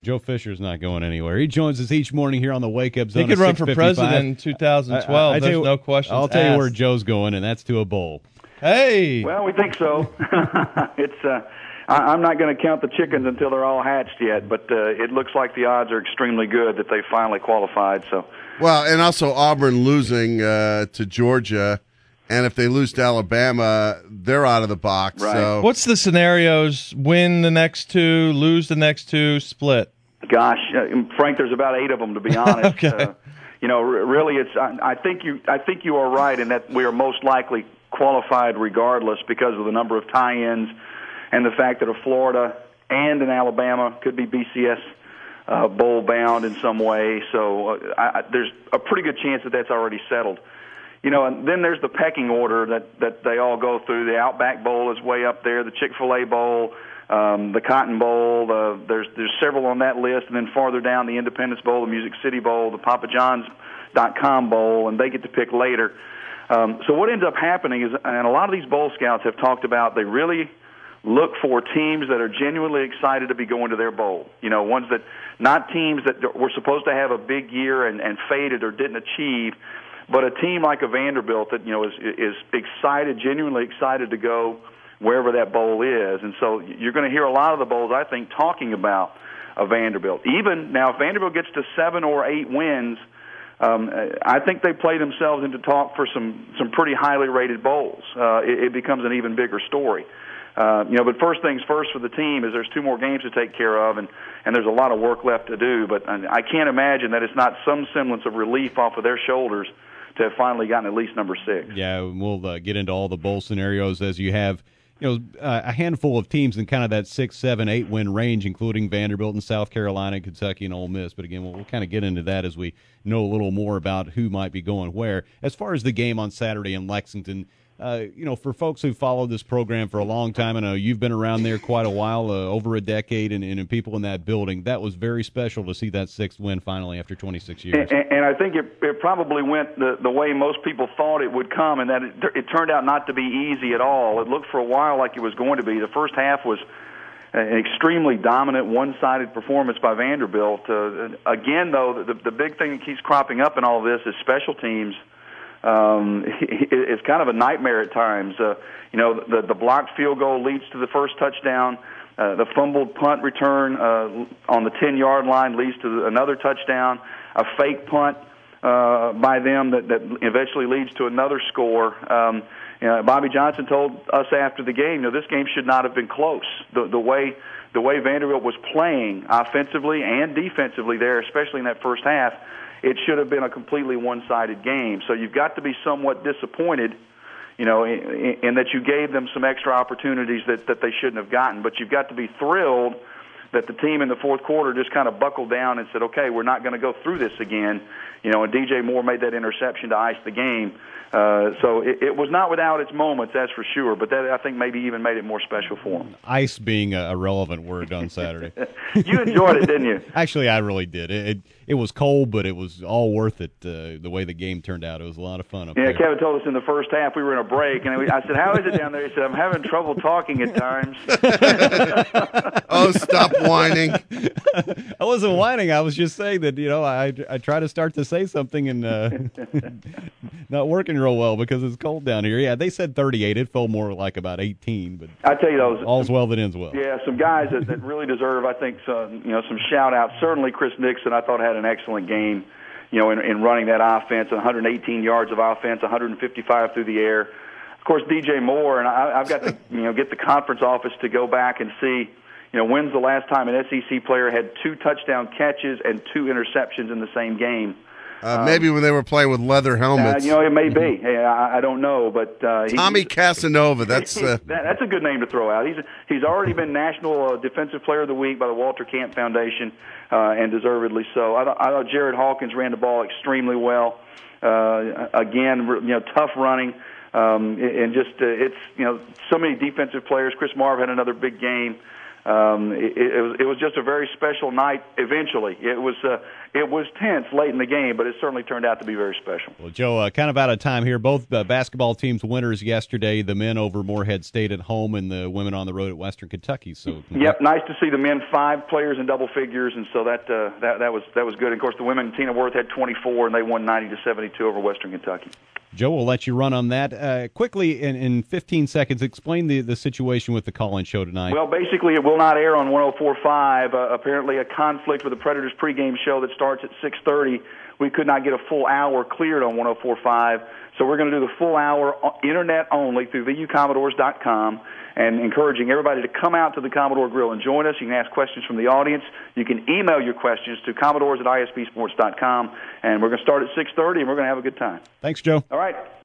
Joe Fisher's not going anywhere. He joins us each morning here on the Wake Up Zone. He could run for president in 2012. There's no question. I'll tell you where Joe's going, and that's to a bowl. Hey. Well, we think so. I'm not going to count the chickens until they're all hatched yet, but it looks like the odds are extremely good that they finally qualified. So, well, and also Auburn losing to Georgia, and if they lose to Alabama, they're out of the box. Right. So. What's the scenarios? Win the next two, lose the next two, split? Gosh, Frank, there's about 8 of them, to be honest. Okay. Really, it's. I think you are right in that we are most likely qualified regardless because of the number of tie-ins and the fact that a Florida and an Alabama could be BCS bowl bound in some way. So there's a pretty good chance that that's already settled. And then there's the pecking order that they all go through. The Outback Bowl is way up there. The Chick-fil-A Bowl, the Cotton Bowl. There's several on that list, and then farther down, the Independence Bowl, the Music City Bowl, the PapaJohns.com Bowl, and they get to pick later. So what ends up happening is, and a lot of these bowl scouts have talked about, they really look for teams that are genuinely excited to be going to their bowl. Ones that, not teams that were supposed to have a big year and faded or didn't achieve, but a team like a Vanderbilt that, is excited, genuinely excited to go wherever that bowl is. And so you're going to hear a lot of the bowls, I think, talking about a Vanderbilt. Even now, if Vanderbilt gets to 7 or 8 wins, I think they play themselves into talk for some pretty highly rated bowls. It becomes an even bigger story. But first things first for the team is there's 2 more games to take care of, and there's a lot of work left to do. But I can't imagine that it's not some semblance of relief off of their shoulders to have finally gotten at least number 6. Yeah, we'll get into all the bowl scenarios as you have a handful of teams in kind of that 6, 7, 8 win range, including Vanderbilt and South Carolina, Kentucky, and Ole Miss. But again, we'll kind of get into that as we know a little more about who might be going where. As far as the game on Saturday in Lexington, for folks who followed this program for a long time, I know you've been around there quite a while, over a decade, and people in that building, that was very special to see that 6th win finally after 26 years. And I think it probably went the way most people thought it would come, and that it turned out not to be easy at all. It looked for a while like it was going to be. The first half was an extremely dominant, one-sided performance by Vanderbilt. Again, though, the big thing that keeps cropping up in all this is special teams. It's kind of a nightmare at times. The blocked field goal leads to the first touchdown. The fumbled punt return on the 10-yard line leads to another touchdown. A fake punt by them that eventually leads to another score. Bobby Johnson told us after the game, this game should not have been close. The way Vanderbilt was playing offensively and defensively there, especially in that first half, it should have been a completely one-sided game. So you've got to be somewhat disappointed, in that you gave them some extra opportunities that they shouldn't have gotten. But you've got to be thrilled that the team in the fourth quarter just kind of buckled down and said, okay, we're not going to go through this again. And DJ Moore made that interception to ice the game. So it was not without its moments, that's for sure, but that, I think, maybe even made it more special for them. Ice being a relevant word on Saturday. You enjoyed it, didn't you? Actually, I really did. It was cold, but it was all worth it, the way the game turned out. It was a lot of fun up there. Kevin told us in the first half we were in a break, and I said, how is it down there? He said, I'm having trouble talking at times. Oh, stop whining. I wasn't whining. I was just saying that, I try to start to say something and not working real well because it's cold down here. Yeah, they said 38. It felt more like about 18. But I tell you, all's well that ends well. Yeah, some guys that really deserve, I think, some shout-outs. Certainly Chris Nixon, I thought, had an excellent game, in running that offense, 118 yards of offense, 155 through the air. Of course, DJ Moore, and I've got to get the conference office to go back and see, when's the last time an SEC player had 2 touchdown catches and 2 interceptions in the same game. Maybe when they were playing with leather helmets. It may be. Hey, I don't know, but Tommy Casanova. That's that's a good name to throw out. He's already been National Defensive Player of the Week by the Walter Camp Foundation, and deservedly so. I thought Jared Hawkins ran the ball extremely well. Again, tough running, and just it's so many defensive players. Chris Marv had another big game. it was just a very special night. Eventually, it was tense late in the game, but it certainly turned out to be very special. Well, Joe, kind of out of time here. Both basketball teams winners yesterday. The men over Morehead State at home, and the women on the road at Western Kentucky. So, yep, nice to see the men 5 players in double figures, and so that was good. And of course, the women, Tina Worth had 24, and they won 90-72 over Western Kentucky. Joe, we'll let you run on that. Quickly, in 15 seconds, explain the situation with the call-in show tonight. Well, basically, it will not air on 104.5. Apparently, a conflict with the Predators pregame show that starts at 6:30. We could not get a full hour cleared on 104.5, so we're going to do the full hour internet only through VUCommodores.com, and encouraging everybody to come out to the Commodore Grill and join us. You can ask questions from the audience. You can email your questions to commodores@ispsports.com, and we're going to start at 6:30, and we're going to have a good time. Thanks, Joe. All right.